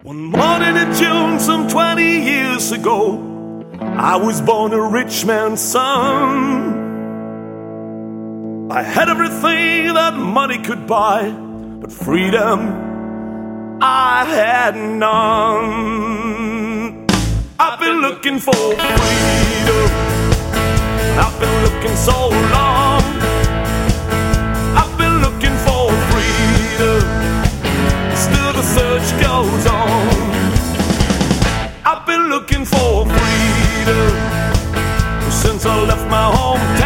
One morning in June, some 20 years ago, I was born a rich man's son. I had everything that money could buy, but freedom I had none. I've been looking for freedom, I've been looking so long. I've been looking for freedom, still the search goes on. I've been looking for freedom since I left my hometown.